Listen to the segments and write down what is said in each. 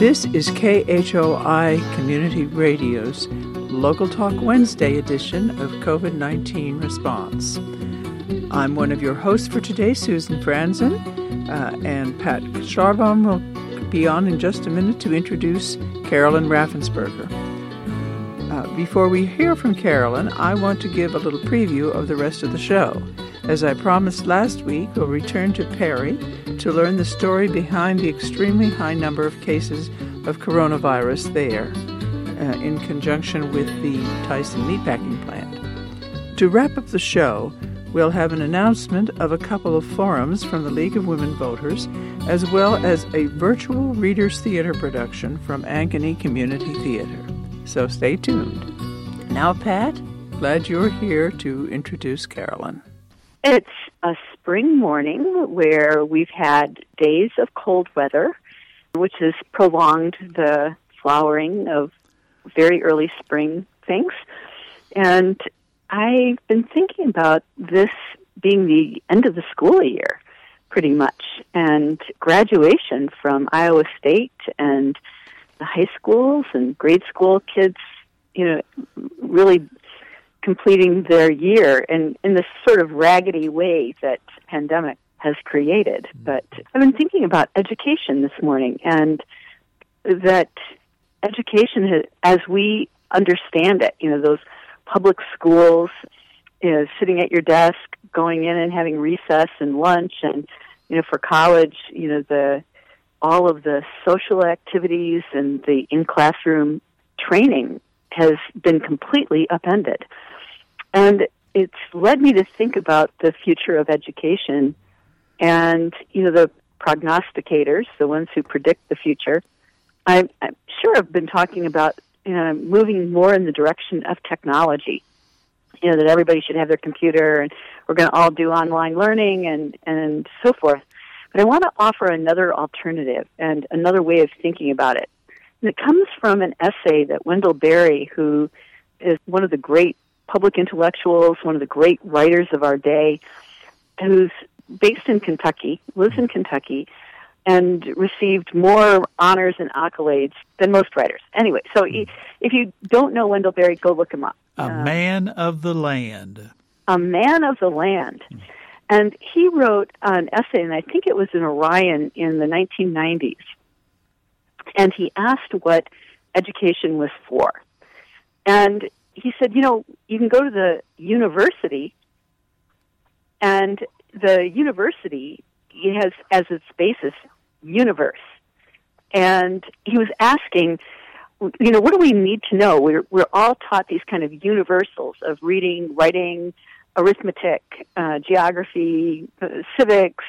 This is KHOI Community Radio's Local Talk Wednesday edition of COVID-19 Response. I'm one of your hosts for today, Susan Franzen, and Pat Scharbaum will be on in just a minute to introduce Carolyn Raffensperger. Before we hear from Carolyn, I want to give a little preview of the rest of the show. As I promised last week, we'll return to Perry to learn the story behind the extremely high number of cases of coronavirus there, in conjunction with the Tyson meatpacking plant. To wrap up the show, we'll have an announcement of a couple of forums from the League of Women Voters, as well as a virtual Readers Theater production from Ankeny Community Theater. So stay tuned. Now, Pat, glad you're here to introduce Carolyn. It's a spring morning where we've had days of cold weather, which has prolonged the flowering of very early spring things. And I've been thinking about this being the end of the school year, pretty much, and graduation from Iowa State and the high schools and grade school kids, really completing their year in this sort of raggedy way that pandemic has created. But I've been thinking about education this morning, and that education, as we understand it, those public schools, sitting at your desk, going in and having recess and lunch, and for college, all of the social activities and the in-classroom training has been completely upended. And it's led me to think about the future of education and, the prognosticators, the ones who predict the future. I'm sure I've been talking about moving more in the direction of technology, that everybody should have their computer and we're going to all do online learning and so forth. But I want to offer another alternative and another way of thinking about it. And it comes from an essay that Wendell Berry, who is one of the great public intellectuals, one of the great writers of our day, who's based in Kentucky, lives in Kentucky, and received more honors and accolades than most writers. Anyway, so if you don't know Wendell Berry, go look him up. A man of the land. A man of the land. And he wrote an essay, and I think it was in Orion in the 1990s. And he asked what education was for. And he said, you can go to the university, and the university has as its basis universe. And he was asking, what do we need to know? We're all taught these kind of universals of reading, writing, arithmetic, geography, civics.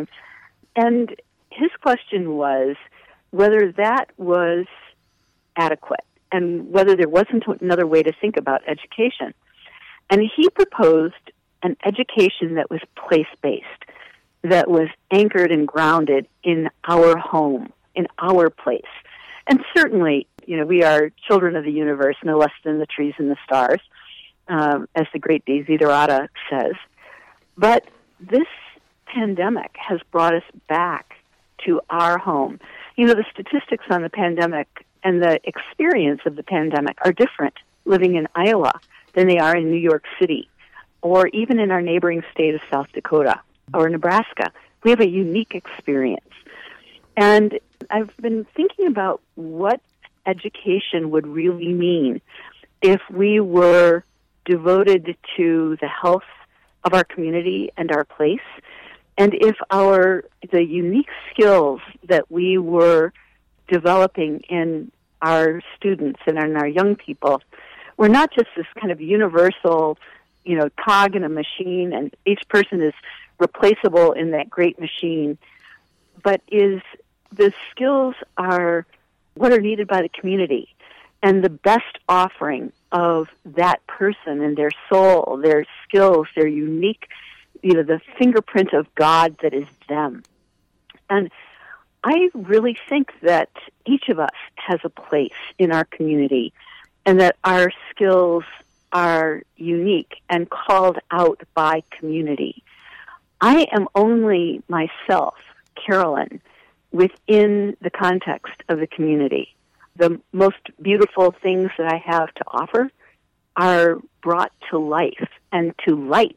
And his question was whether that was adequate and whether there wasn't another way to think about education. And he proposed an education that was place-based, that was anchored and grounded in our home, in our place. And certainly, we are children of the universe, no less than the trees and the stars, as the great Desiderata says. But this pandemic has brought us back to our home. The statistics on the pandemic and the experience of the pandemic are different living in Iowa than they are in New York City or even in our neighboring state of South Dakota or Nebraska. We have a unique experience. And I've been thinking about what education would really mean if we were devoted to the health of our community and our place, and if the unique skills that we were developing in our students and in our young people were not just this kind of universal, cog in a machine, and each person is replaceable in that great machine, but the skills are what are needed by the community and the best offering of that person and their soul, their skills, their unique, the fingerprint of God that is them. And I really think that each of us has a place in our community and that our skills are unique and called out by community. I am only myself, Carolyn, within the context of the community. The most beautiful things that I have to offer are brought to life and to light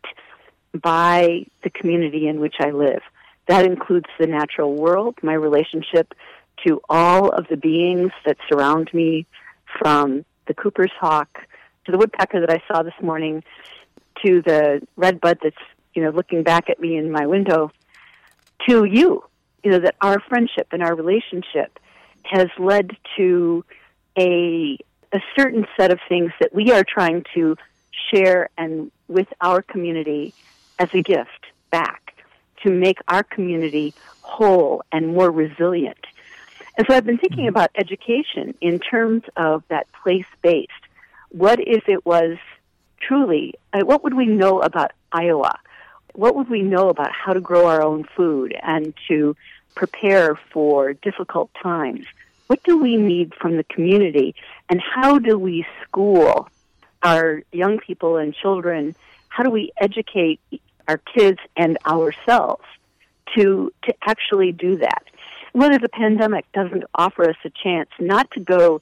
by the community in which I live. That includes the natural world, my relationship to all of the beings that surround me, from the Cooper's hawk to the woodpecker that I saw this morning, to the redbud that's, looking back at me in my window, to you, that our friendship and our relationship has led to a certain set of things that we are trying to share and with our community as a gift back to make our community whole and more resilient. And so I've been thinking about education in terms of that place-based. What if it was truly, what would we know about Iowa? What would we know about how to grow our own food and to prepare for difficult times? What do we need from the community, and how do we school our young people and children? How do we educate our kids and ourselves to actually do that? Whether the pandemic doesn't offer us a chance not to go,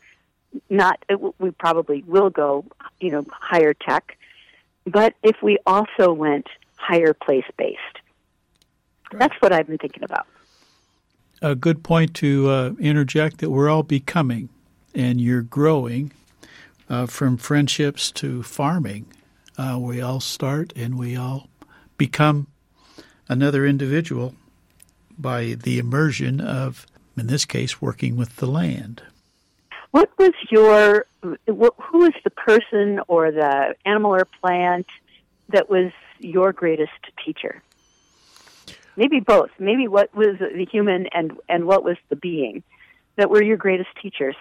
we probably will go, higher tech, but if we also went higher place-based. Right. That's what I've been thinking about. A good point to interject that we're all becoming, and you're growing from friendships to farming. We all start and we all become another individual by the immersion of, in this case, working with the land. Who was the person or the animal or plant that was your greatest teacher? Maybe both. Maybe what was the human and what was the being that were your greatest teachers?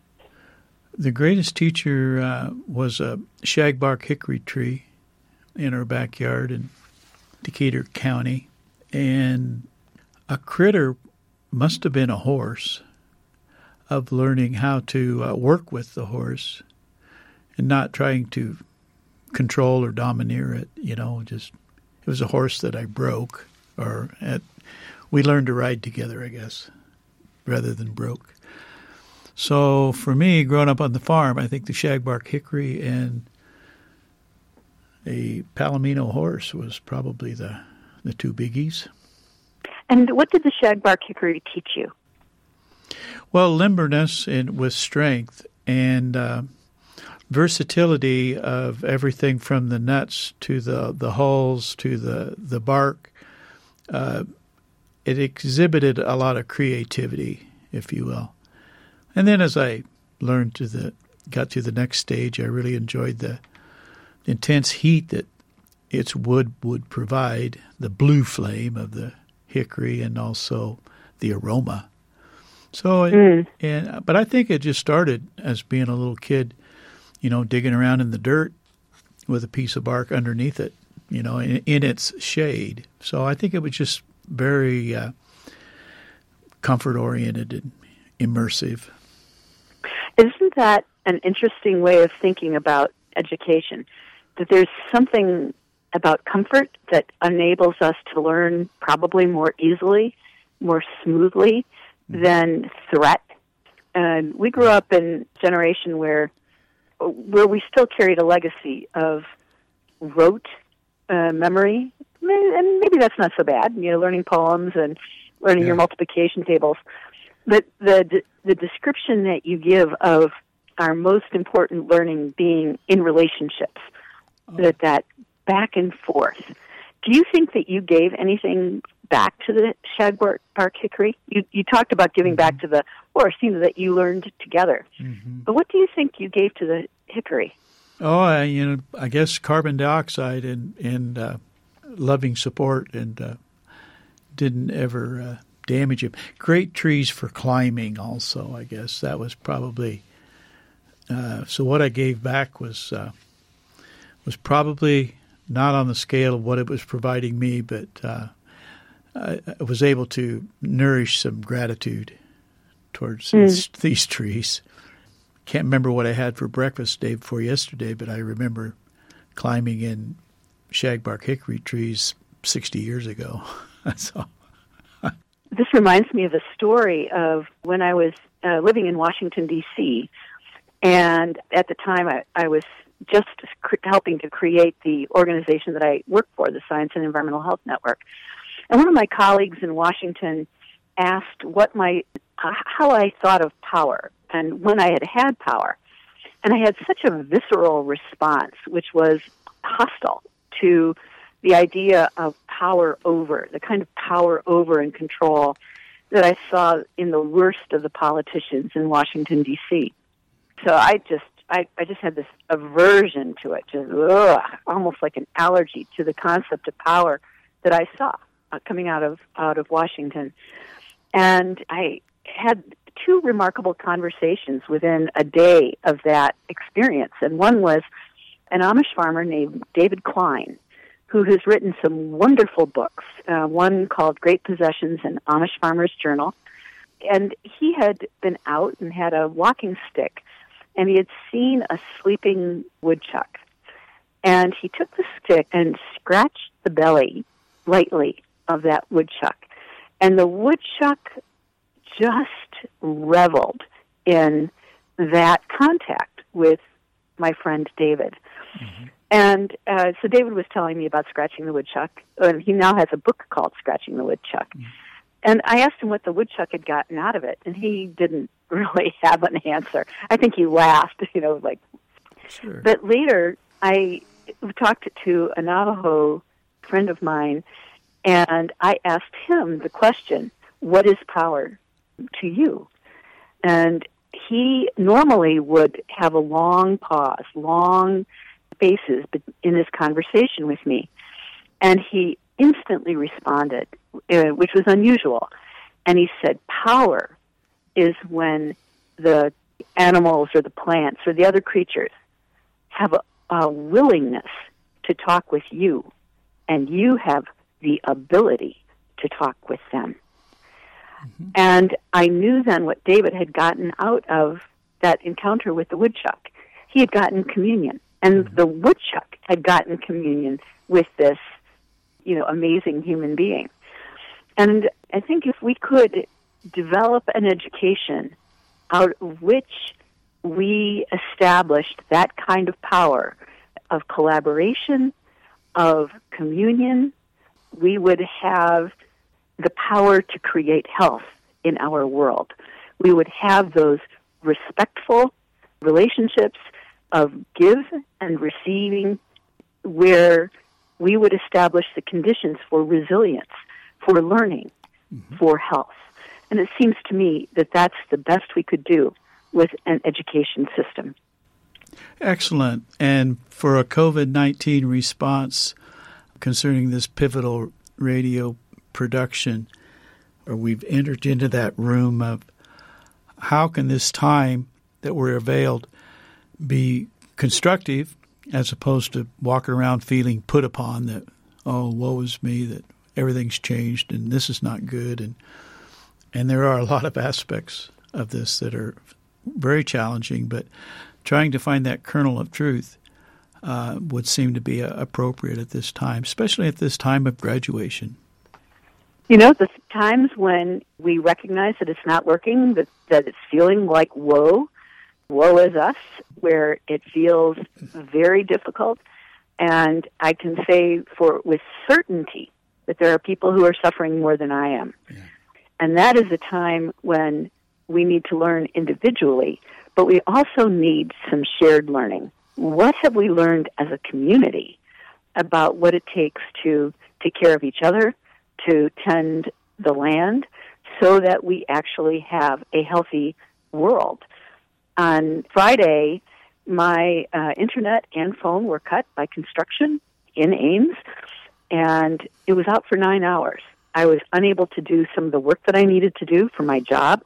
The greatest teacher was a shagbark hickory tree in our backyard in Decatur County. And a critter must have been a horse, of learning how to work with the horse and not trying to control or domineer it. It was a horse that I broke. We learned to ride together, I guess, rather than broke. So for me, growing up on the farm, I think the shagbark hickory and a palomino horse was probably the two biggies. And what did the shagbark hickory teach you? Well, limberness and with strength and versatility of everything from the nuts to the hulls to the bark. It exhibited a lot of creativity, if you will. And then as I got to the next stage, I really enjoyed the intense heat that its wood would provide, the blue flame of the hickory and also the aroma. So, but I think it just started as being a little kid, digging around in the dirt with a piece of bark underneath it, in its shade. So I think it was just very comfort-oriented and immersive. Isn't that an interesting way of thinking about education? That there's something about comfort that enables us to learn probably more easily, more smoothly than threat. And we grew up in a generation where we still carried a legacy of rote memory, and maybe that's not so bad, learning poems and learning your multiplication tables. But the description that you give of our most important learning being in relationships, that back and forth. Do you think that you gave anything back to the shagbark hickory? You talked about giving back to the horse, that you learned together. Mm-hmm. But what do you think you gave to the hickory? Oh, I guess carbon dioxide and loving support, and didn't ever damage him. Great trees for climbing also, I guess. That was probably so what I gave back was probably not on the scale of what it was providing me, but I was able to nourish some gratitude towards these trees. Can't remember what I had for breakfast day before yesterday, but I remember climbing in shagbark hickory trees 60 years ago. So this reminds me of a story of when I was living in Washington, D.C., and at the time I was just helping to create the organization that I work for, the Science and Environmental Health Network. And one of my colleagues in Washington asked how I thought of power and when I had power. And I had such a visceral response, which was hostile to the idea of power over, the kind of power over and control that I saw in the worst of the politicians in Washington, D.C. So I just had this aversion to it, just almost like an allergy to the concept of power that I saw coming out of Washington. And I had two remarkable conversations within a day of that experience. And one was an Amish farmer named David Klein, who has written some wonderful books, one called Great Possessions and Amish Farmer's Journal. And he had been out and had a walking stick, and he had seen a sleeping woodchuck. And he took the stick and scratched the belly lightly of that woodchuck. And the woodchuck just reveled in that contact with my friend David. Mm-hmm. And so David was telling me about scratching the woodchuck. And he now has a book called Scratching the Woodchuck. Mm-hmm. And I asked him what the woodchuck had gotten out of it, and he didn't really have an answer. I think he laughed, like. Sure. But later, I talked to a Navajo friend of mine, and I asked him the question, what is power to you? And he normally would have a long pause, long spaces in this conversation with me. And he instantly responded, which was unusual. And he said, power is when the animals or the plants or the other creatures have a willingness to talk with you, and you have the ability to talk with them. Mm-hmm. And I knew then what David had gotten out of that encounter with the woodchuck. He had gotten communion, and mm-hmm. the woodchuck had gotten communion with this, amazing human being. And I think if we could develop an education out of which we established that kind of power of collaboration, of communion, we would have the power to create health in our world. We would have those respectful relationships of give and receiving where we would establish the conditions for resilience, for learning, mm-hmm. for health. And it seems to me that that's the best we could do with an education system. Excellent. And for a COVID-19 response concerning this pivotal radio production, or we've entered into that room of how can this time that we're availed be constructive as opposed to walk around feeling put upon that, oh, woe is me, that everything's changed and this is not good. And there are a lot of aspects of this that are very challenging, but trying to find that kernel of truth would seem to be appropriate at this time, especially at this time of graduation. The times when we recognize that it's not working, that it's feeling like woe is us, where it feels very difficult. And I can say with certainty that there are people who are suffering more than I am. Yeah. And that is a time when we need to learn individually, but we also need some shared learning. What have we learned as a community about what it takes to take care of each other, to tend the land, so that we actually have a healthy world? On Friday, my internet and phone were cut by construction in Ames, and it was out for 9 hours. I was unable to do some of the work that I needed to do for my job.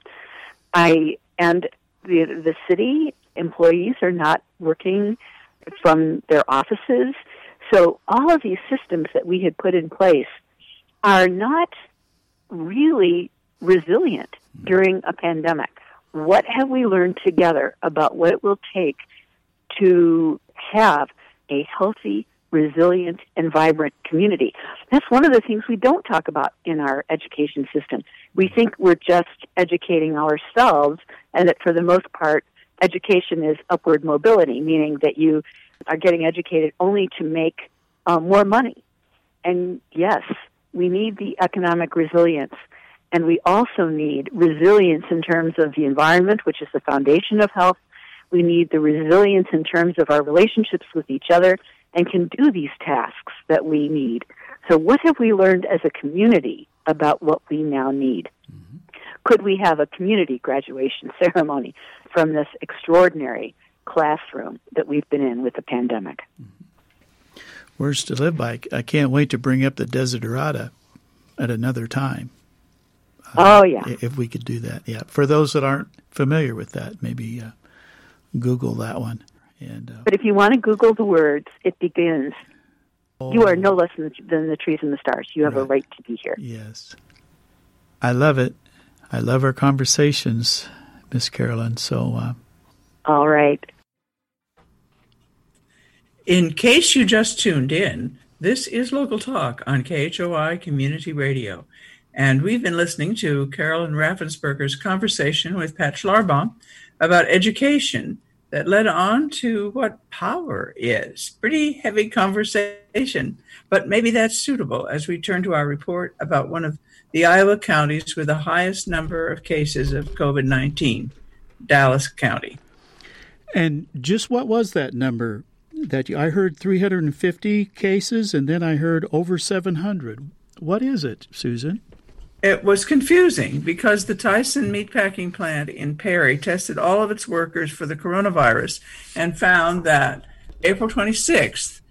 And the city employees are not working from their offices. So all of these systems that we had put in place are not really resilient during a pandemic. What have we learned together about what it will take to have a healthy, resilient, and vibrant community? That's one of the things we don't talk about in our education system. We think we're just educating ourselves, and that for the most part, education is upward mobility, meaning that you are getting educated only to make more money. And yes, we need the economic resilience, and we also need resilience in terms of the environment, which is the foundation of health. We need the resilience in terms of our relationships with each other and can do these tasks that we need. So what have we learned as a community about what we now need? Mm-hmm. Could we have a community graduation ceremony from this extraordinary classroom that we've been in with the pandemic? Mm-hmm. Words to live by. I can't wait to bring up the Desiderata at another time. Oh, yeah. If we could do that, yeah. For those that aren't familiar with that, maybe Google that one. But if you want to Google the words, it begins, you are no less than the trees and the stars. You have a right to be here. Yes. I love it. I love our conversations, Miss Carolyn. So, all right. In case you just tuned in, this is Local Talk on KHOI Community Radio. And we've been listening to Carolyn Raffensperger's conversation with Pat Schlarbaum about education that led on to what power is. Pretty heavy conversation, but maybe that's suitable as we turn to our report about one of the Iowa counties with the highest number of cases of COVID-19, Dallas County. And just what was that number? I heard 350 cases, and then I heard over 700. What is it, Susan? It was confusing because the Tyson meatpacking plant in Perry tested all of its workers for the coronavirus and found that April 26th,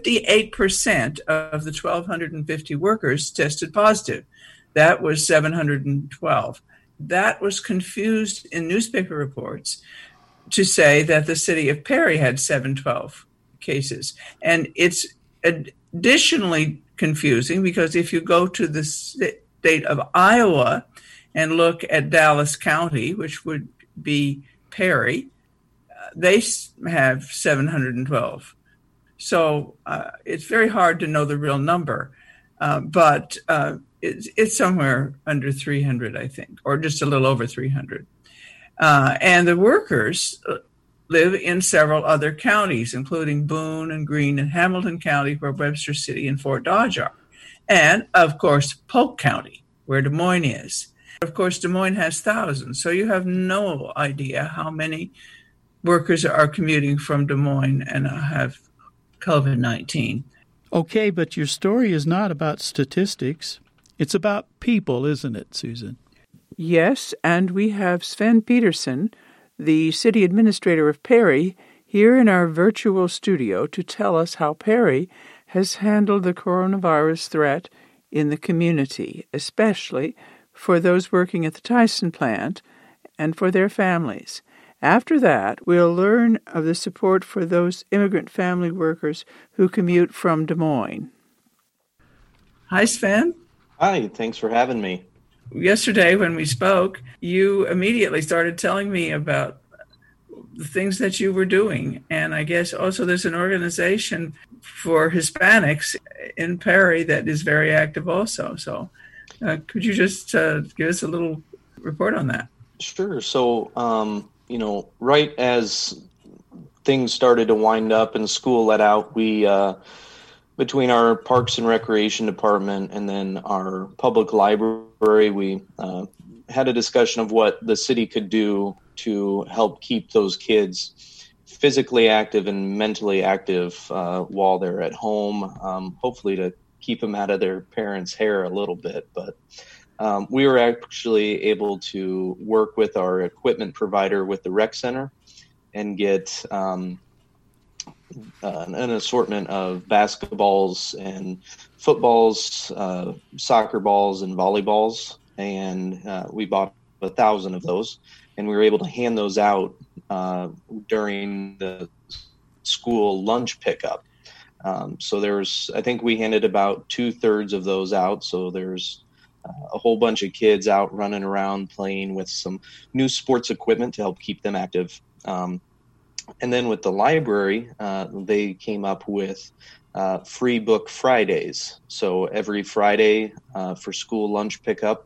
58% of the 1,250 workers tested positive. That was 712. That was confused in newspaper reports to say that the city of Perry had 712 cases. And it's additionally confusing because if you go to the state of Iowa and look at Dallas County, which would be Perry, they have 712. So it's very hard to know the real number, but it's somewhere under 300, I think, or just a little over 300. And the workers live in several other counties, including Boone and Greene and Hamilton County, where Webster City and Fort Dodge are. And, of course, Polk County, where Des Moines is. Of course, Des Moines has thousands, so you have no idea how many workers are commuting from Des Moines and have COVID-19. Okay, but your story is not about statistics. It's about people, isn't it, Susan? Yes, and we have Sven Peterson, the city administrator of Perry, here in our virtual studio to tell us how Perry has handled the coronavirus threat in the community, especially for those working at the Tyson plant and for their families. After that, we'll learn of the support for those immigrant family workers who commute from Des Moines. Hi, Sven. Hi, thanks for having me. Yesterday when we spoke, you immediately started telling me about the things that you were doing. And I guess also there's an organization for Hispanics in Perry that is very active also. So could you just give us a little report on that? Sure. So, right as things started to wind up and school let out, we, between our Parks and Recreation Department and then our public library, we had a discussion of what the city could do to help keep those kids physically active and mentally active while they're at home, hopefully to keep them out of their parents' hair a little bit. But we were actually able to work with our equipment provider with the rec center and get an assortment of basketballs and footballs, soccer balls, and volleyballs. And we bought 1,000 of those, and we were able to hand those out during the school lunch pickup. So I think we handed about 2/3 of those out. So there's a whole bunch of kids out running around playing with some new sports equipment to help keep them active. And then with the library, they came up with free book Fridays. So every Friday for school lunch pickup,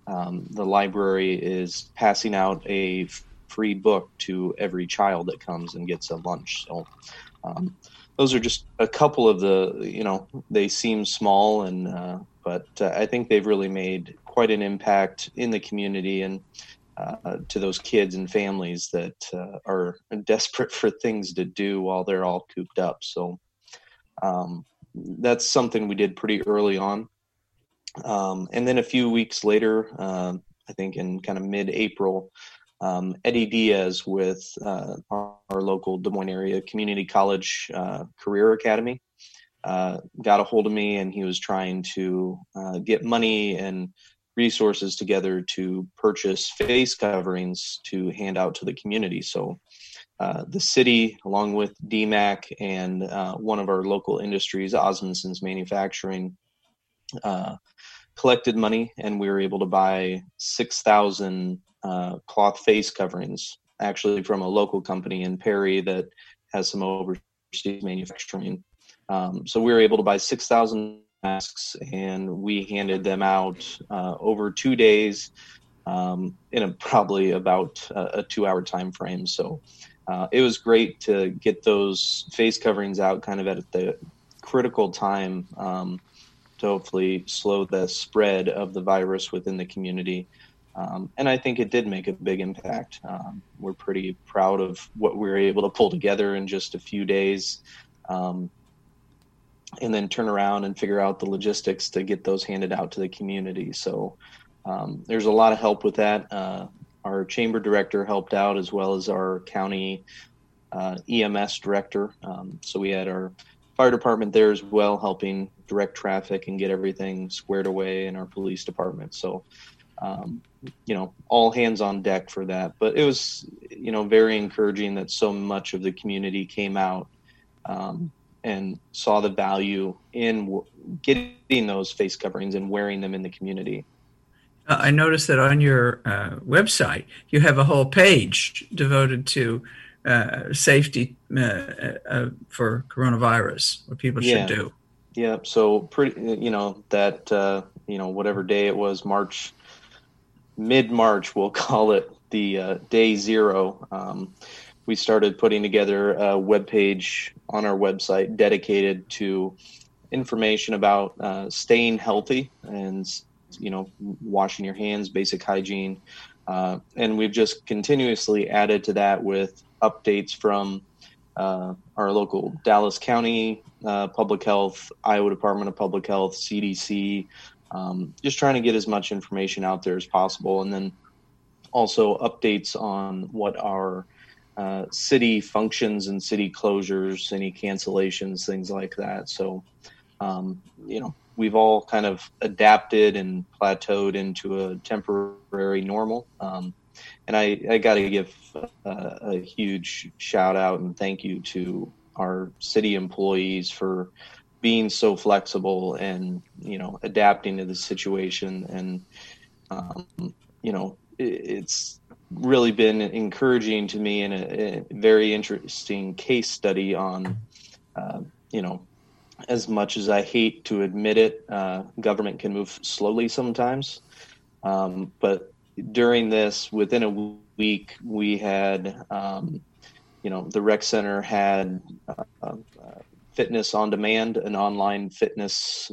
the library is passing out a free book to every child that comes and gets a lunch. So those are just a couple of the, they seem small, but I think they've really made quite an impact in the community and to those kids and families that are desperate for things to do while they're all cooped up. So that's something we did pretty early on. And then a few weeks later, I think in kind of mid-April, Eddie Diaz with our local Des Moines area community college career academy got a hold of me, and he was trying to get money and resources together to purchase face coverings to hand out to the community. So the city, along with DMAC and one of our local industries, Osmondson's Manufacturing, collected money, and we were able to buy 6,000 cloth face coverings, actually from a local company in Perry that has some overseas manufacturing. So we were able to buy 6,000 masks, and we handed them out over 2 days in probably about a 2-hour time frame. So it was great to get those face coverings out kind of at the critical time to hopefully slow the spread of the virus within the community. And I think it did make a big impact. We're pretty proud of what we were able to pull together in just a few days, and then turn around and figure out the logistics to get those handed out to the community. So there's a lot of help with that. Our chamber director helped out, as well as our county EMS director. So we had our fire department there as well, helping direct traffic and get everything squared away in our police department. So, all hands on deck for that. But it was, very encouraging that so much of the community came out and saw the value in getting those face coverings and wearing them in the community. I noticed that on your website, you have a whole page devoted to safety for coronavirus, what people should do. Yeah. So pretty, whatever day it was, mid-March, we'll call it the day zero. We started putting together a webpage on our website dedicated to information about staying healthy and, washing your hands, basic hygiene. And we've just continuously added to that with updates from our local Dallas County Public Health, Iowa Department of Public Health, CDC, just trying to get as much information out there as possible. And then also updates on what our city functions and city closures, any cancellations, things like that. So, we've all kind of adapted and plateaued into a temporary normal. And I got to give a huge shout out and thank you to our city employees for being so flexible and, adapting to the situation. And, it's really been encouraging to me and a very interesting case study on, as much as I hate to admit it, government can move slowly sometimes. But during this, within a week, we had, the rec center had Fitness on Demand, an online fitness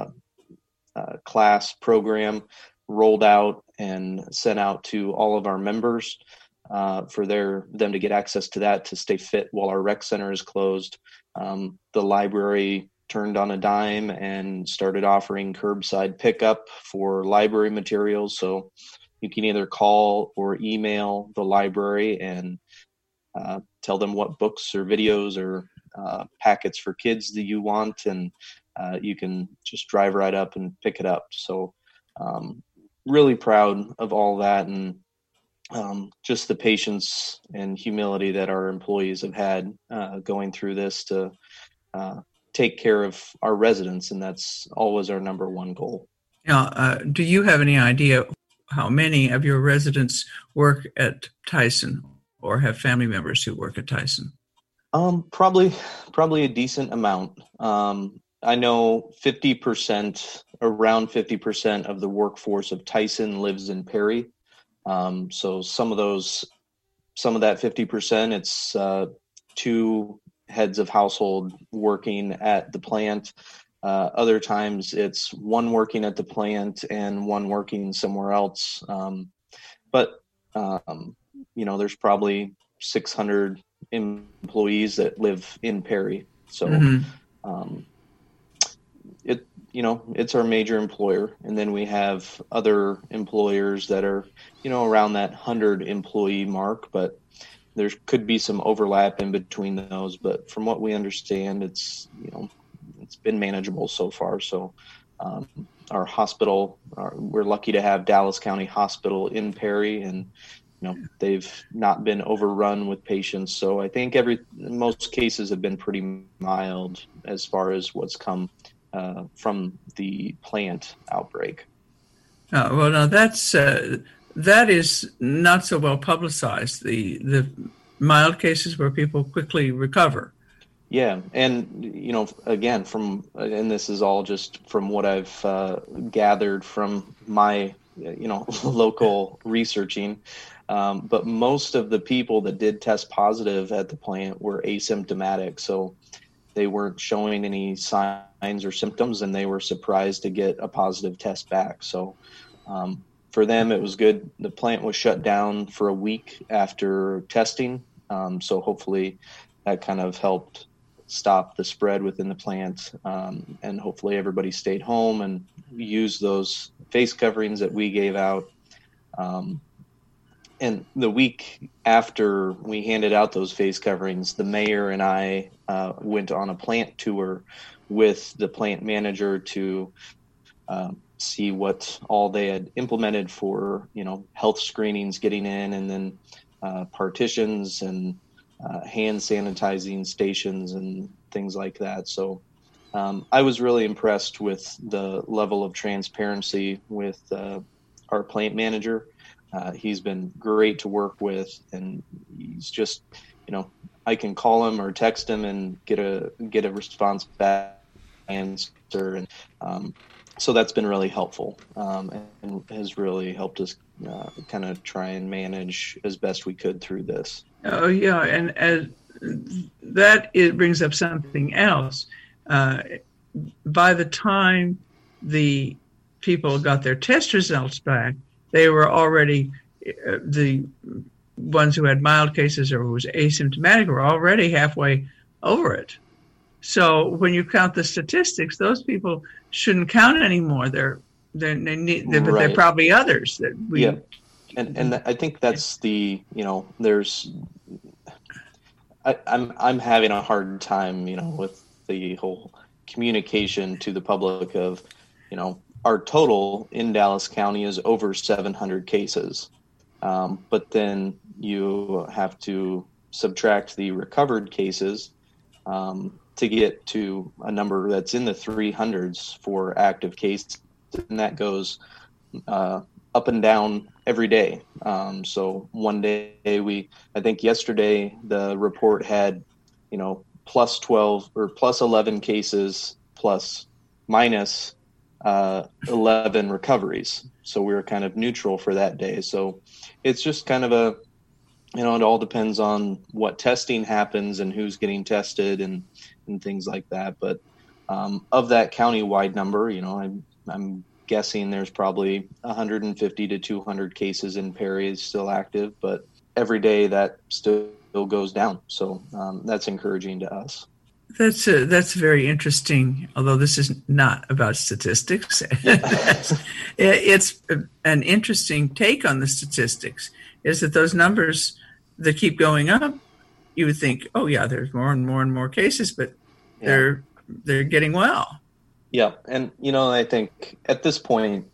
class program rolled out and sent out to all of our members for them to get access to that to stay fit while our rec center is closed. The library turned on a dime and started offering curbside pickup for library materials. So you can either call or email the library and tell them what books or videos or packets for kids that you want, and you can just drive right up and pick it up. So really proud of all that, and just the patience and humility that our employees have had going through this to take care of our residents, and that's always our number one goal. Now, do you have any idea how many of your residents work at Tyson or have family members who work at Tyson? Probably a decent amount. I know 50% around 50% of the workforce of Tyson lives in Perry. So some of that 50%, it's 2 heads of household working at the plant. Other times it's 1 working at the plant and 1 working somewhere else. But there's probably 600 employees that live in Perry. So it's our major employer. And then we have other employers that are, around that 100 employee mark, but there could be some overlap in between those. But from what we understand, it's been manageable so far. So our hospital, we're lucky to have Dallas County Hospital in Perry, and they've not been overrun with patients. So I think most cases have been pretty mild as far as what's come from the plant outbreak. Well, now that is not so well publicized. The mild cases where people quickly recover. Yeah, and again, and this is all just from what I've gathered from my local researching. But most of the people that did test positive at the plant were asymptomatic, so they weren't showing any signs or symptoms, and they were surprised to get a positive test back. So for them, it was good. The plant was shut down for a week after testing, so hopefully that kind of helped stop the spread within the plant, and hopefully everybody stayed home and used those face coverings that we gave out. And the week after we handed out those face coverings, the mayor and I went on a plant tour with the plant manager to see what all they had implemented for, health screenings getting in, and then partitions and hand sanitizing stations and things like that. So I was really impressed with the level of transparency with our plant manager. He's been great to work with, and he's just, I can call him or text him and get a response back, answer, and so that's been really helpful, and has really helped us kind of try and manage as best we could through this. Oh yeah, and as it brings up something else. By the time the people got their test results back, they were already, the ones who had mild cases or who was asymptomatic were already halfway over it. So when you count the statistics, those people shouldn't count anymore. But they're probably others that we. Yeah. And I think that's I'm having a hard time, with the whole communication to the public of, our total in Dallas County is over 700 cases. But then you have to subtract the recovered cases to get to a number that's in the 300s for active cases. And that goes up and down every day. So one day I think yesterday the report had, plus 12 or plus 11 cases plus minus 11 recoveries. So we were kind of neutral for that day. So it's just kind of it all depends on what testing happens and who's getting tested and things like that. But of that county-wide number, I'm guessing there's probably 150 to 200 cases in Perry is still active, but every day that still goes down. So that's encouraging to us. That's very interesting, although this is not about statistics. It's an interesting take on the statistics, is that those numbers that keep going up, you would think, oh yeah, there's more and more and more cases, but they're getting well. Yeah, and I think at this point,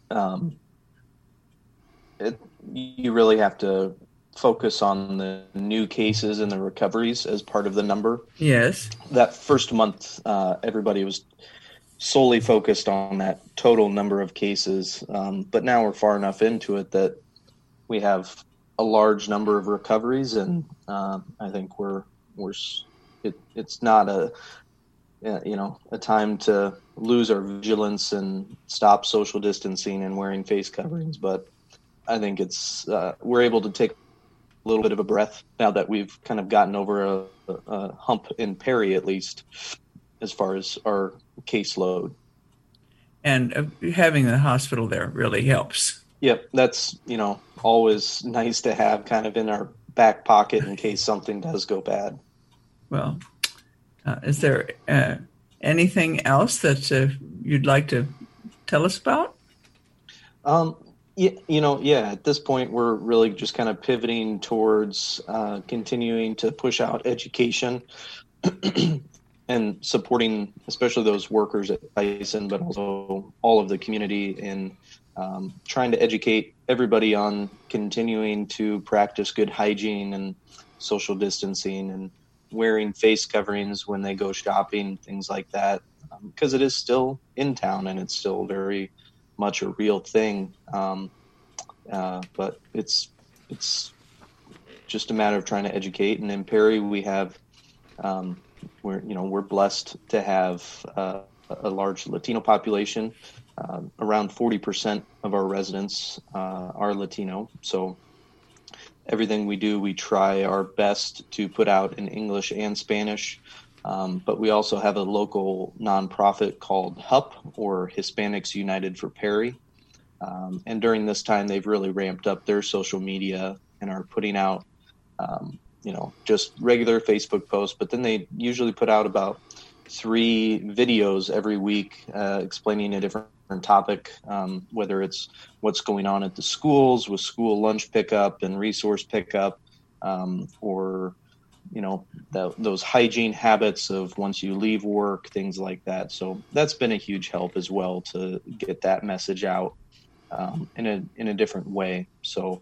you really have to focus on the new cases and the recoveries as part of the number. Yes. That first month, everybody was solely focused on that total number of cases, but now we're far enough into it that we have a large number of recoveries, and I think it's not a time to lose our vigilance and stop social distancing and wearing face coverings. But I think we're able to take a little bit of a breath now that we've kind of gotten over a hump in Perry, at least as far as our caseload. And having the hospital there really helps. Yep, that's always nice to have kind of in our back pocket in case something does go bad. Well, is there anything else that you'd like to tell us about? At this point, we're really just kind of pivoting towards continuing to push out education and supporting especially those workers at Tyson, but also all of the community in trying to educate everybody on continuing to practice good hygiene and social distancing and wearing face coverings when they go shopping, things like that, because it is still in town and it's still very much a real thing. But it's just a matter of trying to educate. And in Perry, we have we're blessed to have a large Latino population. Around 40% of our residents are Latino. So everything we do, we try our best to put out in English and Spanish. But we also have a local nonprofit called HUP, or Hispanics United for Perry. And during this time, they've really ramped up their social media and are putting out, just regular Facebook posts. But then they usually put out about 3 videos every week explaining a different topic, whether it's what's going on at the schools with school lunch pickup and resource pickup, or those hygiene habits of once you leave work, things like that. So that's been a huge help as well to get that message out in a different way. So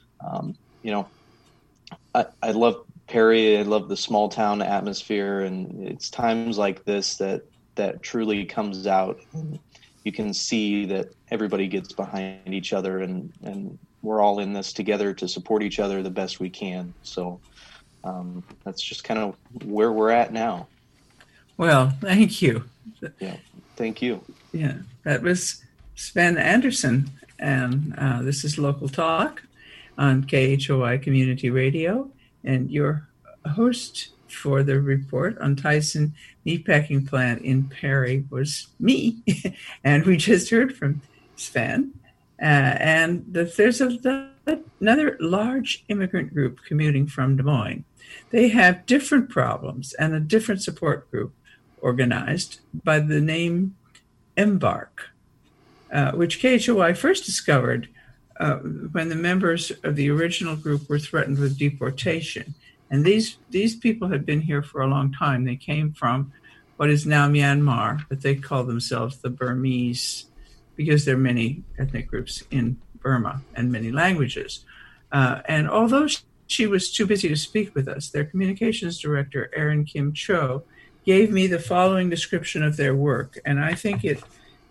I love Perry. I love the small town atmosphere, and it's times like this that truly comes out. And you can see that everybody gets behind each other, and we're all in this together to support each other the best we can. So that's just kind of where we're at now. Well, thank you. Yeah, thank you. Yeah, that was Sven Anderson, and this is Local Talk on KHOI Community Radio, and your host for the report on Tyson Meatpacking Plant in Perry was me, and we just heard from Sven, and that there's another large immigrant group commuting from Des Moines. They have different problems and a different support group organized by the name Embark, which KHOI first discovered when the members of the original group were threatened with deportation. And these people had been here for a long time. They came from what is now Myanmar, but they call themselves the Burmese because there are many ethnic groups in Burma and many languages. And although she was too busy to speak with us, their communications director, Erin Kim Cho, gave me the following description of their work. And I think it,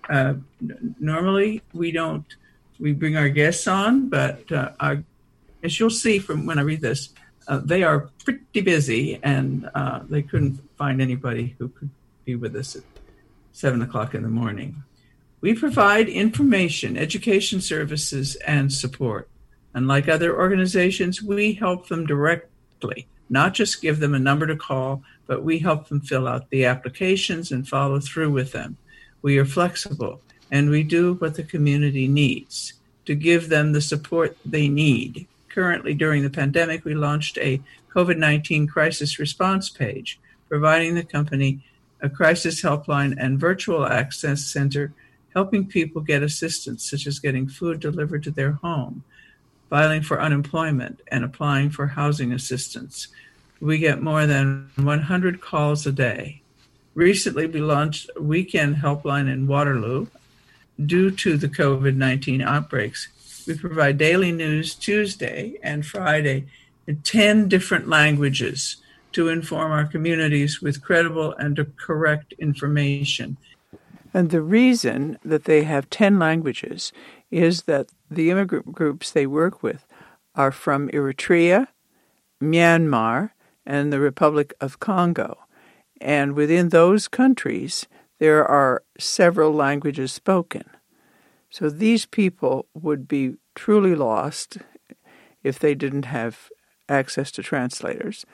normally we bring our guests on, but as you'll see from when I read this, they are pretty busy, and they couldn't find anybody who could be with us at 7 o'clock in the morning. We provide information, education services, and support. Unlike other organizations, we help them directly, not just give them a number to call, but we help them fill out the applications and follow through with them. We are flexible, and we do what the community needs to give them the support they need. Currently, during the pandemic, we launched a COVID-19 crisis response page, providing the company a crisis helpline and virtual access center, helping people get assistance, such as getting food delivered to their home, filing for unemployment, and applying for housing assistance. We get more than 100 calls a day. Recently, we launched a weekend helpline in Waterloo. Due to the COVID-19 outbreaks, we provide daily news Tuesday and Friday in 10 different languages to inform our communities with credible and correct information. And the reason that they have 10 languages is that the immigrant groups they work with are from Eritrea, Myanmar, and the Republic of Congo. And within those countries, there are several languages spoken. So these people would be truly lost if they didn't have access to translators.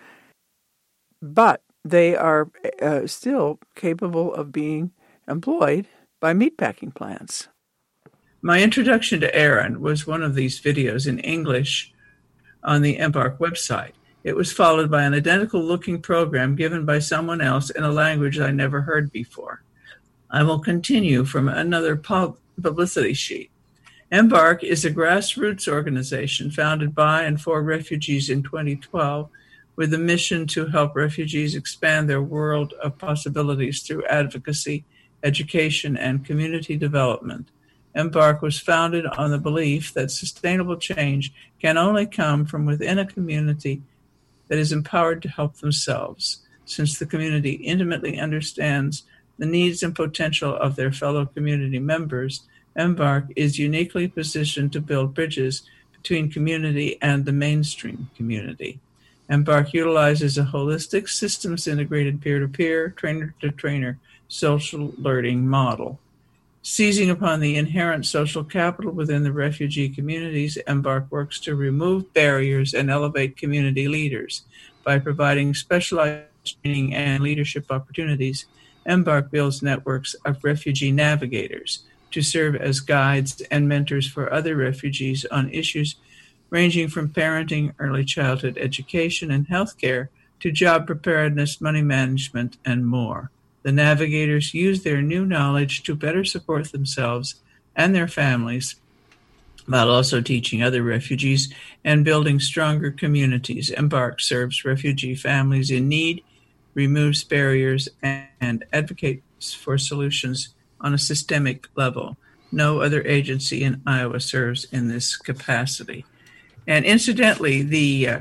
But they are still capable of being employed by meatpacking plants. My introduction to Aaron was one of these videos in English on the Embark website. It was followed by an identical-looking program given by someone else in a language I never heard before. I will continue from another publicity sheet. Embark is a grassroots organization founded by and for refugees in 2012 with a mission to help refugees expand their world of possibilities through advocacy, education, and community development. Embark was founded on the belief that sustainable change can only come from within a community that is empowered to help themselves. Since the community intimately understands the needs and potential of their fellow community members, Embark is uniquely positioned to build bridges between community and the mainstream community. Embark utilizes a holistic, systems-integrated peer-to-peer, trainer-to-trainer social learning model. Seizing upon the inherent social capital within the refugee communities, Embark works to remove barriers and elevate community leaders. By providing specialized training and leadership opportunities, Embark builds networks of refugee navigators to serve as guides and mentors for other refugees on issues ranging from parenting, early childhood education, and healthcare to job preparedness, money management, and more. The navigators use their new knowledge to better support themselves and their families, while also teaching other refugees and building stronger communities. Embark serves refugee families in need, removes barriers, and advocates for solutions on a systemic level. No other agency in Iowa serves in this capacity. And incidentally, the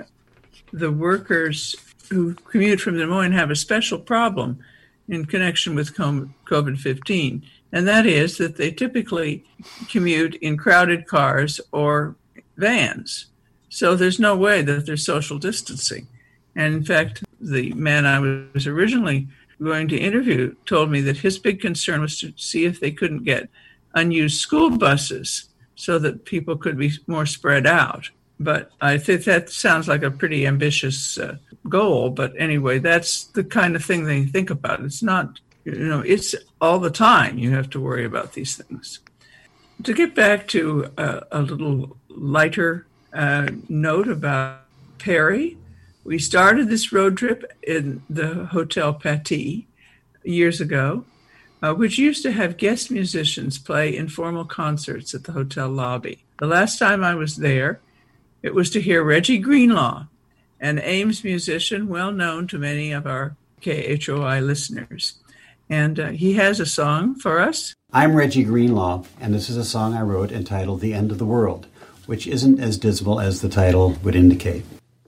workers who commute from Des Moines have a special problem in connection with COVID-19, and that is that they typically commute in crowded cars or vans. So there's no way that there's social distancing. And in fact, the man I was originally going to interview told me that his big concern was to see if they couldn't get unused school buses so that people could be more spread out. But I think that sounds like a pretty ambitious goal. But anyway, that's the kind of thing they think about. It's not, it's all the time you have to worry about these things. To get back to a little lighter note about Perry, we started this road trip in the Hotel Paty years ago, which used to have guest musicians play informal concerts at the hotel lobby. The last time I was there, it was to hear Reggie Greenlaw, an Ames musician well known to many of our KHOI listeners. And he has a song for us. I'm Reggie Greenlaw, and this is a song I wrote entitled The End of the World, which isn't as dismal as the title would indicate.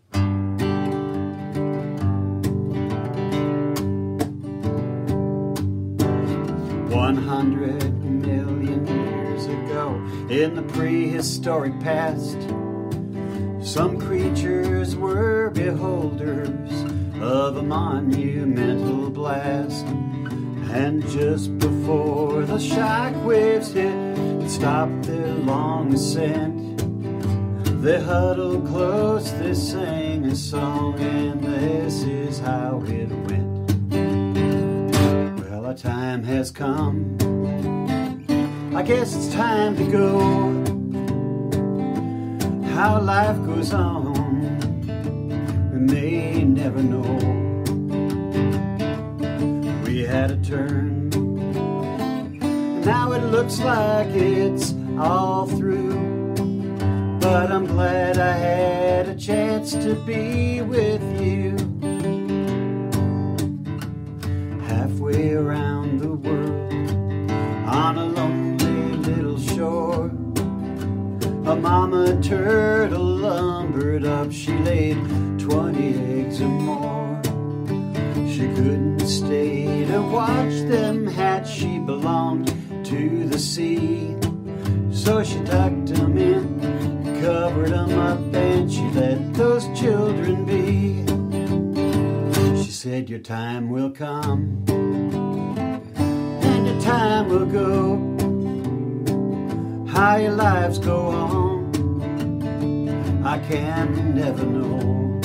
100 million years ago, in the prehistoric past, some creatures were beholders of a monumental blast. And just before the shock waves hit and stopped their long ascent, they huddled close, they sang a song, and this is how it went. Well, our time has come, I guess it's time to go. How life goes on, we may never know. We had a turn, now it looks like it's all through. But I'm glad I had a chance to be with you. Halfway around the world, on a lonely little shore, a mama turtle lumbered up. She laid 20 eggs or more. She couldn't stay to watch them hatch. She belonged to the sea, so she tucked them in, covered them up, and she let those children be. She said your time will come and your time will go. How your lives go on, I can never know.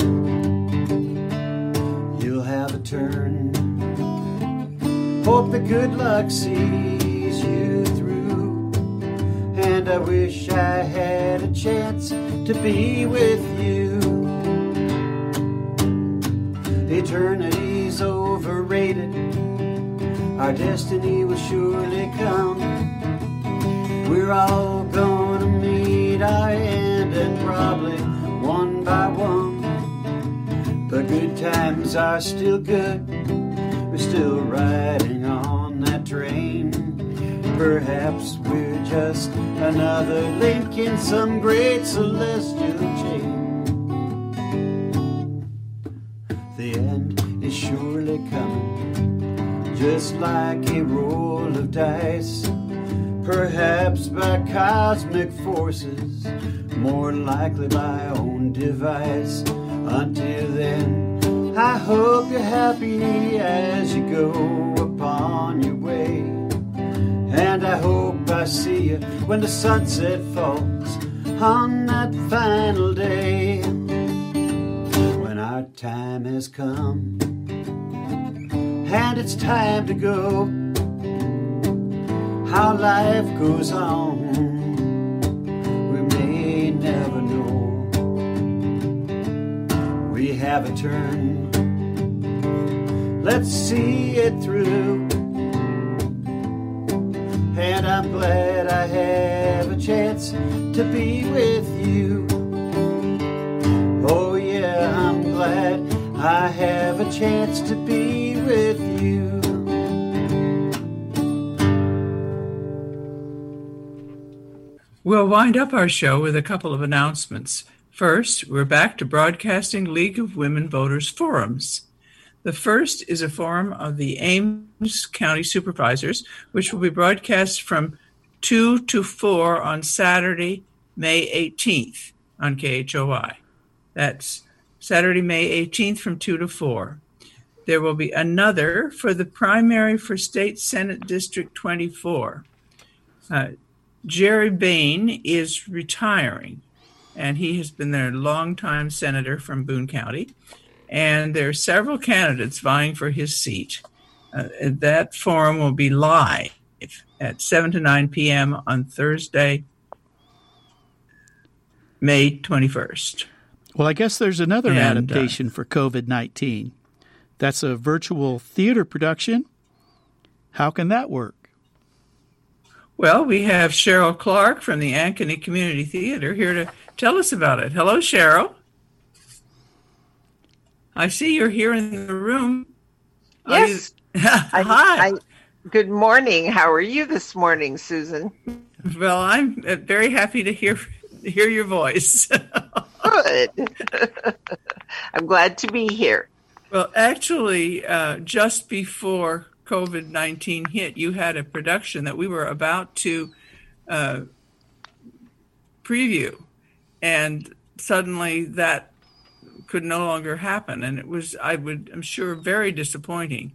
You'll have a turn. Hope the good luck sees you through. And I wish I had a chance to be with you. Eternity's overrated. Our destiny will surely come. We're all gonna meet our end, and probably one by one. But good times are still good. We're still riding on that train. Perhaps we're just another link in some great celestial chain. The end is surely coming, just like a roll of dice. Perhaps by cosmic forces, more likely by our own device. Until then, I hope you're happy as you go upon your way. And I hope I see you when the sunset falls on that final day. When our time has come and it's time to go, how life goes on, we may never know. We have a turn, let's see it through. And I'm glad I have a chance to be with you. Oh yeah, I'm glad I have a chance to be with you. We'll wind up our show with a couple of announcements. First, we're back to broadcasting League of Women Voters forums. The first is a forum of the Ames County Supervisors, which will be broadcast from 2 to 4 on Saturday, May 18th on KHOI. That's Saturday, May 18th from 2 to 4. There will be another for the primary for State Senate District 24. Jerry Bain is retiring, and he has been their longtime senator from Boone County. And there are several candidates vying for his seat. That forum will be live at 7 to 9 p.m. on Thursday, May 21st. Well, I guess there's another adaptation for COVID-19. That's a virtual theater production. How can that work? Well, we have Cheryl Clark from the Ankeny Community Theater here to tell us about it. Hello, Cheryl. I see you're here in the room. Yes. Hi. Good morning. How are you this morning, Susan? Well, I'm very happy to hear your voice. Good. I'm glad to be here. Well, actually, just before COVID-19 hit, you had a production that we were about to preview, and suddenly that could no longer happen, and it was, I'm sure, very disappointing.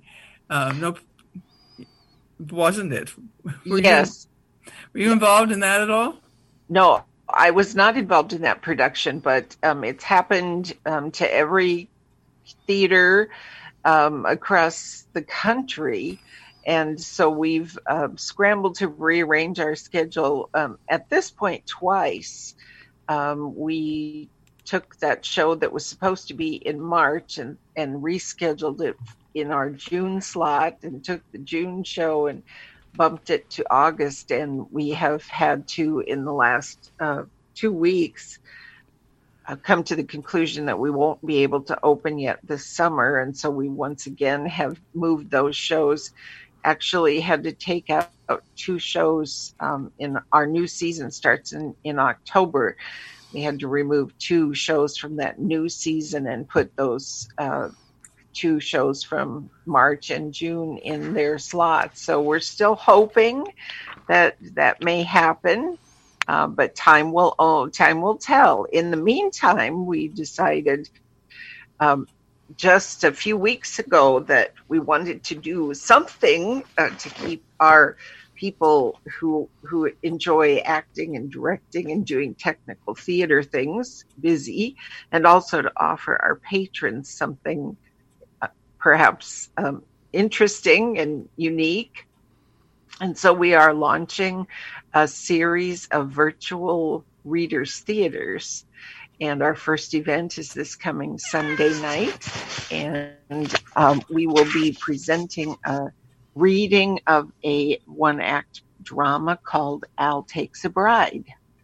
Wasn't it? Yes. Were you involved in that at all? No, I was not involved in that production, but it's happened to every theater across the country. And so we've scrambled to rearrange our schedule at this point twice. We took that show that was supposed to be in March and rescheduled it in our June slot, and took the June show and bumped it to August. And we have had to, in the last 2 weeks, come to the conclusion that we won't be able to open yet this summer. And so we once again have moved those shows. Actually had to take out 2 shows in our new season starts in October. We had to remove 2 shows from that new season and put those 2 shows from March and June in their slots. So we're still hoping that may happen, but time will tell. In the meantime, we decided just a few weeks ago that we wanted to do something to keep our people who enjoy acting and directing and doing technical theater things busy, and also to offer our patrons something perhaps interesting and unique. And so we are launching a series of virtual readers theaters. And our first event is this coming Sunday night. And we will be presenting a reading of a one-act drama called Al Takes a Bride.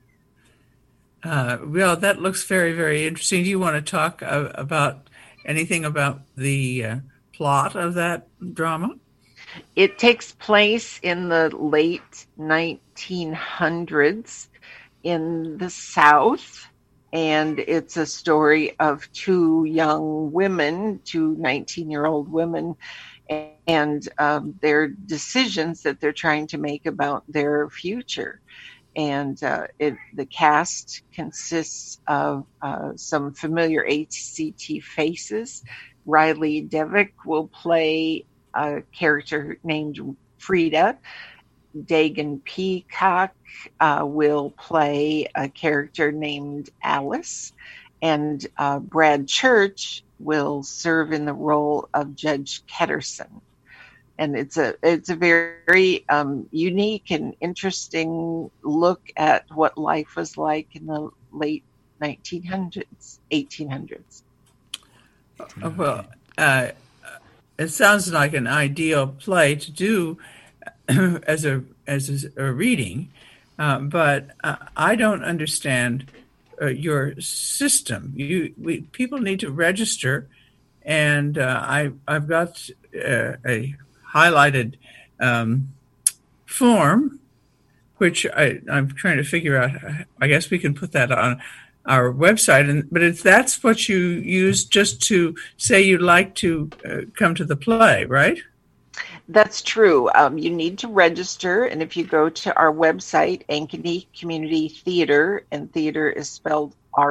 Well, that looks very, very interesting. Do you want to talk about anything about the plot of that drama? It takes place in the late 1900s in the South, and it's a story of two young women, two 19-year-old women, and their decisions that they're trying to make about their future. And the cast consists of some familiar HCT faces. Riley Devick will play a character named Frida. Dagan Peacock will play a character named Alice. And Brad Church will serve in the role of Judge Ketterson. And it's a very unique and interesting look at what life was like in the late 1800s. Well, it sounds like an ideal play to do as a reading, but I don't understand your system. People need to register, and I've got a highlighted form, which I'm trying to figure out. I guess we can put that on our website, but if that's what you use just to say you'd like to come to the play, right? That's true. You need to register, and if you go to our website, Ankeny Community Theater, and theater is spelled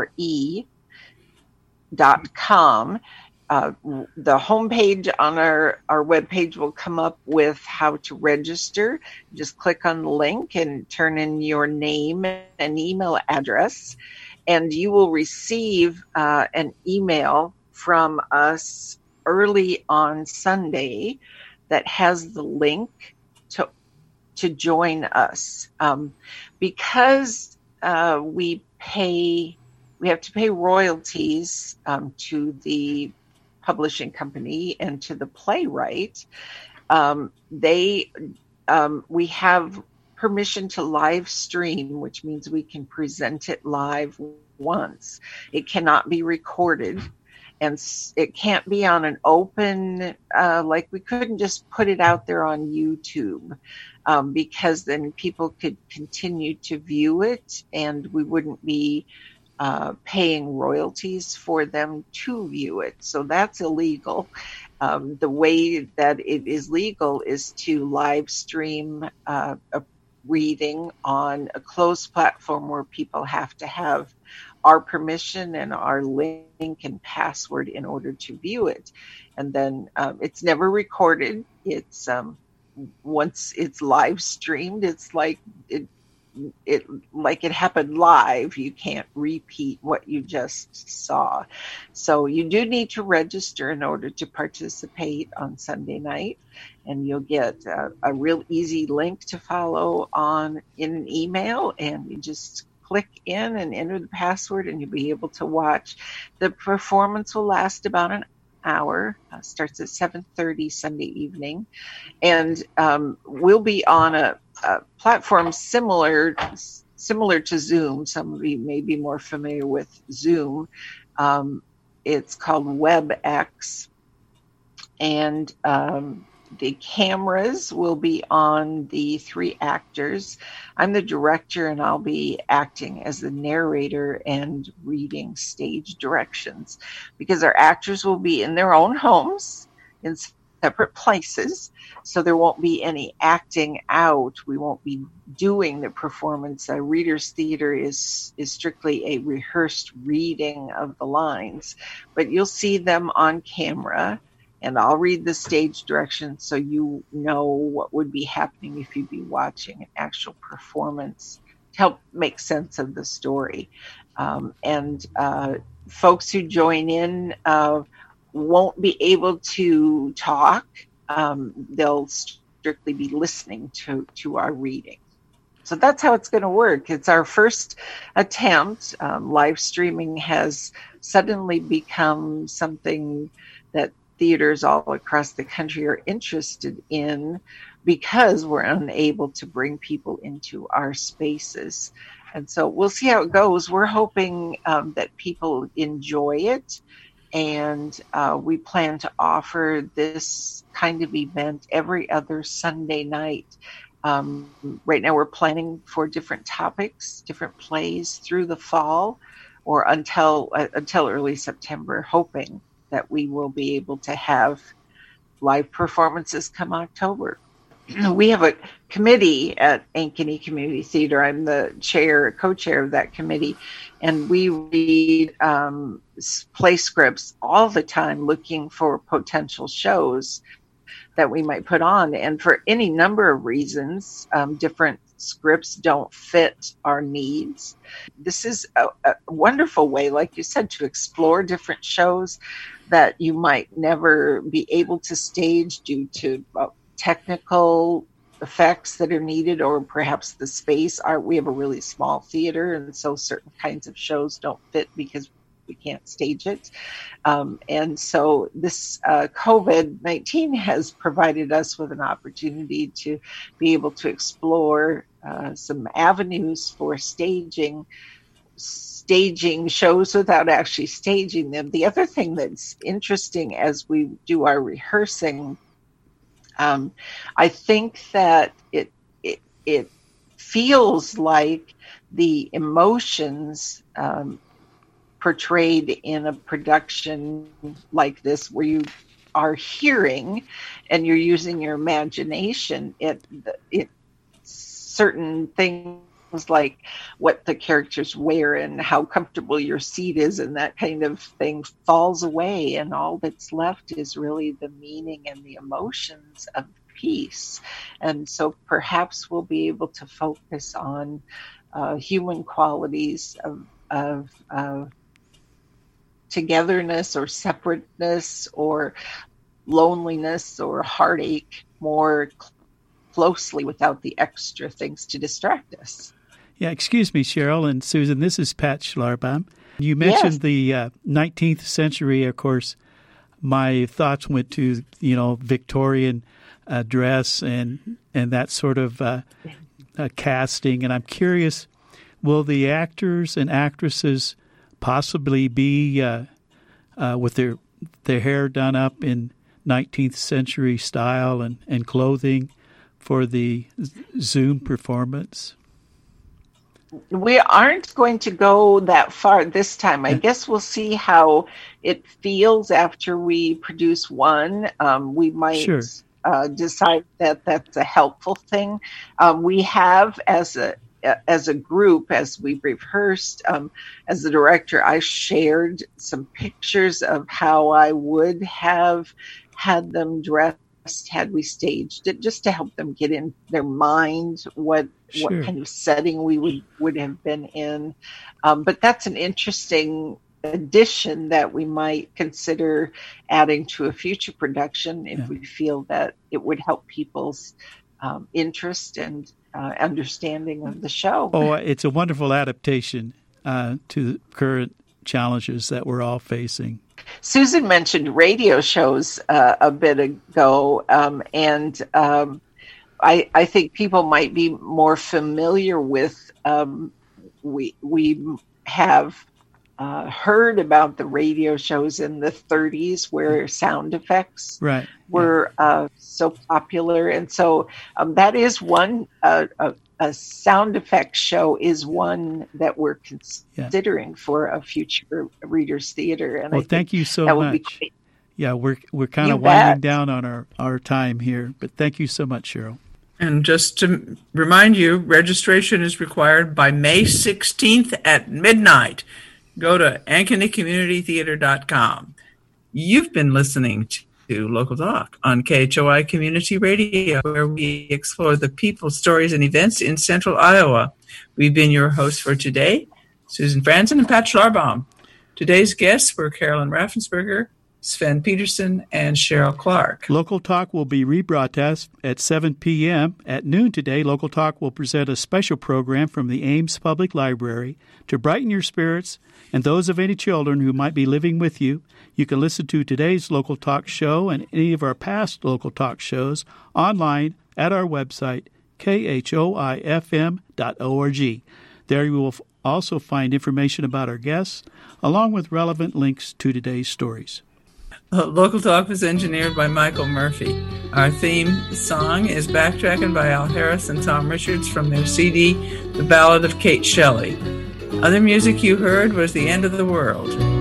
RE.com, the homepage on our webpage will come up with how to register. Just click on the link and turn in your name and email address, and you will receive an email from us early on Sunday that has the link to join us. Because we have to pay royalties to the publishing company and to the playwright. We have permission to live stream, which means we can present it live once. It cannot be recorded, and it can't be on an open, like we couldn't just put it out there on YouTube, because then people could continue to view it and we wouldn't be paying royalties for them to view it. So that's illegal. The way that it is legal is to live stream a reading on a closed platform where people have to have our permission and our link and password in order to view it. And then it's never recorded. It's once it's live streamed, it's like it happened live. You can't repeat what you just saw. So you do need to register in order to participate on Sunday night, and you'll get a real easy link to follow in an email, and you just click in and enter the password, and you'll be able to watch. The performance will last about an hour. Starts at 7:30 Sunday evening, and we'll be on a platform similar to Zoom. Some of you may be more familiar with Zoom. It's called WebEx, and the cameras will be on the three actors. I'm the director, and I'll be acting as the narrator and reading stage directions, because our actors will be in their own homes instead separate places, so there won't be any acting out. We won't be doing the performance. Reader's theater is strictly a rehearsed reading of the lines, but you'll see them on camera, and I'll read the stage directions so you know what would be happening if you'd be watching an actual performance to help make sense of the story. And folks who join in won't be able to talk. They'll strictly be listening to our reading. So that's how it's going to work. It's our first attempt. Live streaming has suddenly become something that theaters all across the country are interested in because we're unable to bring people into our spaces. And so we'll see how it goes. We're hoping that people enjoy it. And we plan to offer this kind of event every other Sunday night. Right now we're planning for different topics, different plays through the fall or until early September, hoping that we will be able to have live performances come October. We have a committee at Ankeny Community Theater. I'm the co-chair of that committee, and we read play scripts all the time looking for potential shows that we might put on. And for any number of reasons, different scripts don't fit our needs. This is a wonderful way, like you said, to explore different shows that you might never be able to stage due to technical effects that are needed, or perhaps the space. We have a really small theater, and so certain kinds of shows don't fit because we can't stage it. And so this COVID-19 has provided us with an opportunity to be able to explore some avenues for staging shows without actually staging them. The other thing that's interesting as we do our rehearsing, I think that it feels like the emotions portrayed in a production like this, where you are hearing and you're using your imagination, it certain things like what the characters wear and how comfortable your seat is and that kind of thing falls away, and all that's left is really the meaning and the emotions of the piece. And so perhaps we'll be able to focus on human qualities of togetherness or separateness or loneliness or heartache more closely without the extra things to distract us. Yeah, excuse me, Cheryl and Susan. This is Pat Schlarbaum. You mentioned the 19th century. Of course, my thoughts went to Victorian dress and that sort of casting. And I'm curious, will the actors and actresses possibly be with their hair done up in 19th century style and clothing for the Zoom performance? We aren't going to go that far this time. I guess we'll see how it feels after we produce one. We might decide that that's a helpful thing. We have, as a group, as we've rehearsed, as the director, I shared some pictures of how I would have had them dressed had we staged it, just to help them get in their mind what kind of setting we would have been in. But that's an interesting addition that we might consider adding to a future production if we feel that it would help people's interest and understanding of the show. Oh, it's a wonderful adaptation to the current challenges that we're all facing. Susan mentioned radio shows a bit ago, and I think people might be more familiar with. We have heard about the radio shows in the 30s where sound effects were so popular, and so that is one. A sound effects show is one that we're considering for a future Reader's Theater. And thank you so much. Yeah, we're kind You of winding bet. down on our time here, but thank you so much, Cheryl. And just to remind you, registration is required by May 16th at midnight. Go to ankenycommunitytheater.com. You've been listening to Local Talk on KHOI Community Radio, where we explore the people, stories, and events in Central Iowa. We've been your hosts for today, Susan Franzen and Pat Schlarbaum. Today's guests were Carolyn Raffensperger, Sven Peterson, and Cheryl Clark. Local Talk will be rebroadcast at 7 p.m. At noon today, Local Talk will present a special program from the Ames Public Library to brighten your spirits and those of any children who might be living with you. You can listen to today's Local Talk show and any of our past Local Talk shows online at our website, khoifm.org. There you will also find information about our guests, along with relevant links to today's stories. Local Talk was engineered by Michael Murphy. Our theme song is Backtracking by Al Harris and Tom Richards from their CD, The Ballad of Kate Shelley. Other music you heard was The End of the World.